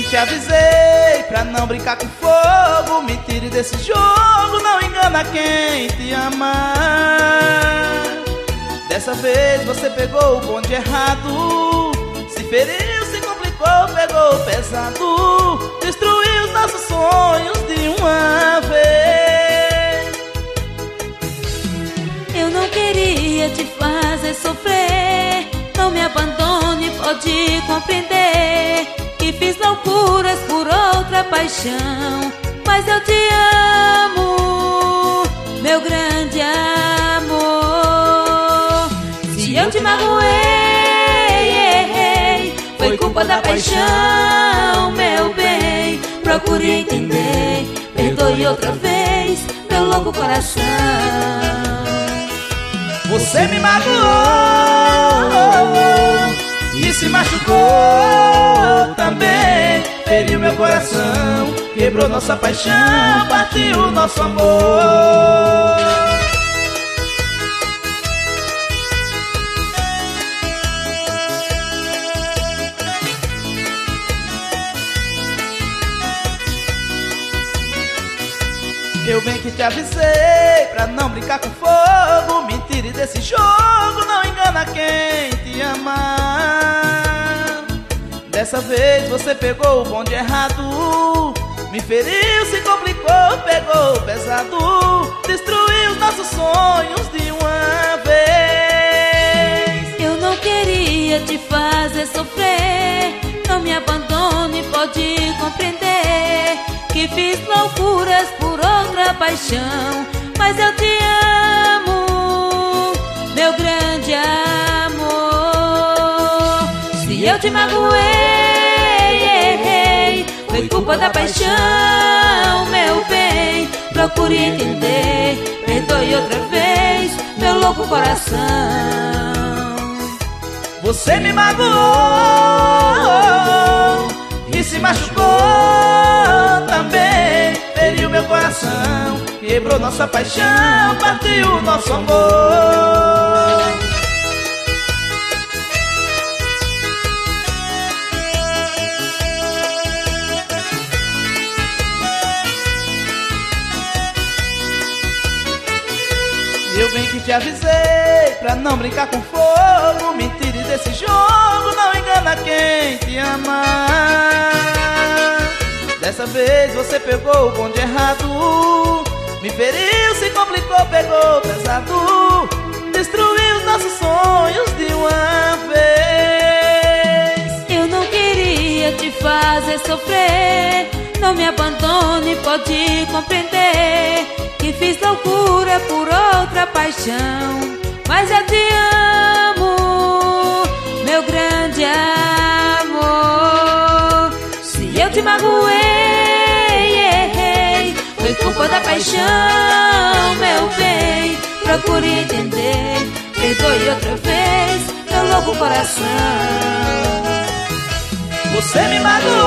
te avisei pra não brincar com fogo. Me tire desse jogo, não engana quem te ama. Dessa vez você pegou o bonde errado. Se feriu, se complicou, pegou pesado. Destruiu os nossos sonhos de uma vez. Eu não queria te fazer sofrer. Não me abandone, pode compreender que fiz loucuras por outra paixão. Mas eu te amo, meu grande amor. Se eu te magoei, foi culpa da paixão, meu bem. Procure entender, perdoe outra vez, meu louco coração. Você me magoou e se machucou também. Feriu meu coração, quebrou nossa paixão, partiu nosso amor. Eu bem que te avisei pra não brincar com fogo. Me tire desse jogo, não engana quem te ama. Dessa vez você pegou o bonde errado. Me feriu, se complicou, pegou pesado. Destruiu os nossos sonhos de uma vez. Eu não queria te fazer sofrer. Não me abandone, pode compreender que fiz loucuras por outra paixão. Mas eu te amo, meu grande amor. Se eu te magoei, foi culpa da paixão, meu bem. Procure entender, perdoe outra vez, meu louco coração. Você me magoou e se machucou também. Feriu meu coração, quebrou nossa paixão, partiu nosso amor. Eu bem que te avisei pra não brincar com fogo. Me tire desse jogo, não engana quem te ama. Dessa vez você pegou o bonde errado. Me feriu, se complicou, pegou pesado. Destruiu os nossos sonhos de uma vez. Eu não queria te fazer sofrer. Não me abandone, pode compreender que fiz loucura por outra paixão. Mas eu te amo, meu grande amor. Se eu te magoei, foi culpa da paixão, meu bem. Procure entender, perdoe outra vez, meu louco coração. Você me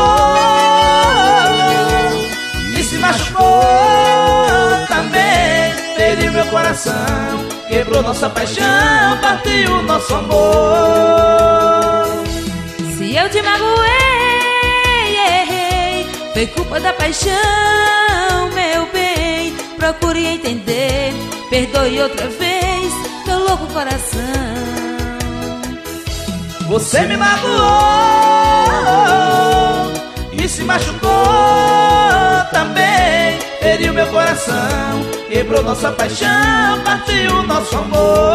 magoou e se machucou também. Feriu meu coração, quebrou nossa paixão, partiu nosso amor. Se eu te magoei, foi culpa da paixão, meu bem. Procure entender, perdoe outra vez, meu louco coração. Você me magoou e se machucou também. Feriu meu coração, quebrou nossa paixão, partiu nosso amor.